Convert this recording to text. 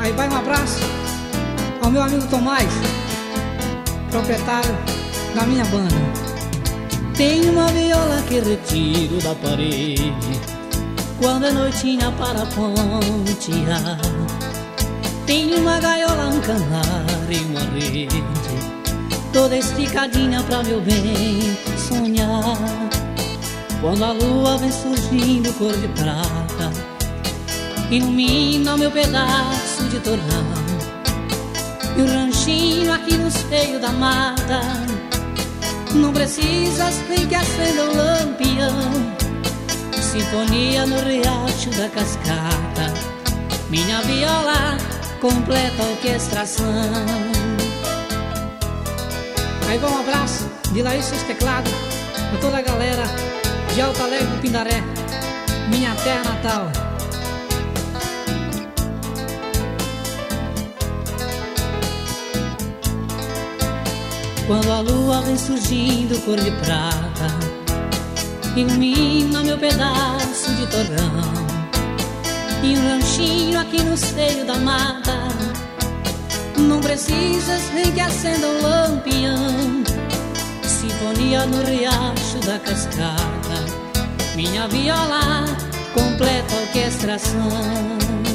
Aí vai um abraço ao meu amigo Tomás, proprietário da minha banda. Tenho uma viola que retiro da parede quando é noitinha para pontear. Tenho uma gaiola, um canário e uma rede, toda esticadinha pra meu bem sonhar. Quando a lua vem surgindo cor de prata, ilumina o meu pedaço de torrão. E o ranchinho aqui no seio da mata, não precisas nem que acenda o lampião. Sinfonia no riacho da cascata, minha viola completa a orquestração. Aí vai um abraço de Larissa Teclado a toda a galera de Alto Alegre do Pindaré, minha terra natal. Quando a lua vem surgindo cor de prata, ilumina meu pedaço de torrão. E um ranchinho aqui no seio da mata, não precisas nem que acenda um lampião. Sinfonia no riacho da cascata, minha viola completa a orquestração.